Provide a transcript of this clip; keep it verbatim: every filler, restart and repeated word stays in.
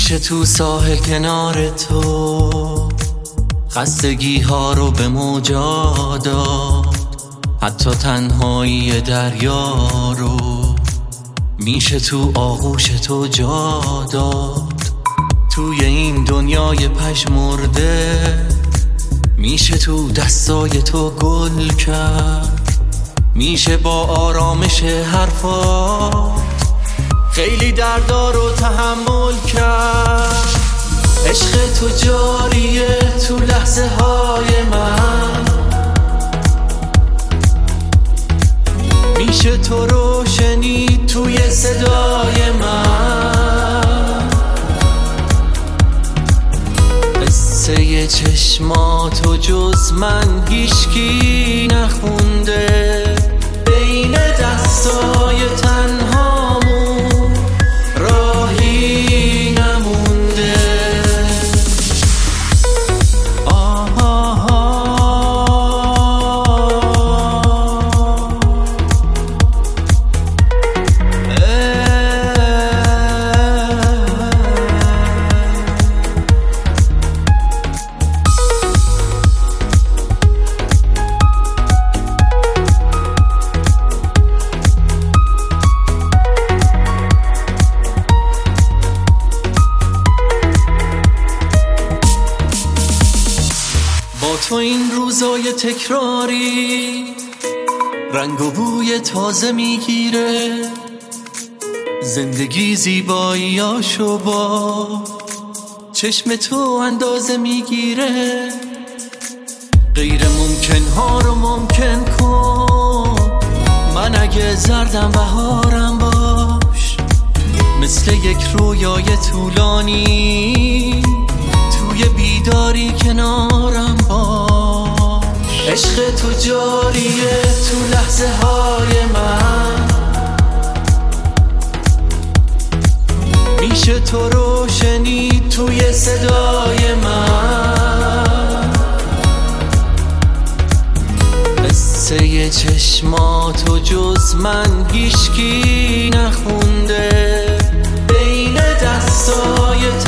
میشه تو ساحل کنار تو خستگی ها رو به موجا داد، حتی تنهایی دریا رو میشه تو آغوش تو جا داد. توی این دنیای پژمرده میشه تو دستای تو گل کرد، میشه با آرامش حرفات خیلی دردا رو تحمل کرد. عشق تو جاریه تو لحظه های من، میشه تو روشنی توی صدای من. قصه چشماتو جز من هیچکی نخونده، بین دستای تنهامون راهی نمونده. آه آه تو این روزای تکراری رنگ و بوی تازه میگیره، زندگی زیباییاشو با چشم تو اندازه میگیره. غیر ممکن ها رو ممکن کن، من اگه زردم بهارم باش، مثل یک رویای طولانی توی بیداری کنارم باش. عشق تو جاریه تو لحظه های من، میشه تو روشنی توی صدای من. قصه چشماتو جز من هیچکی نخونده، بین دستای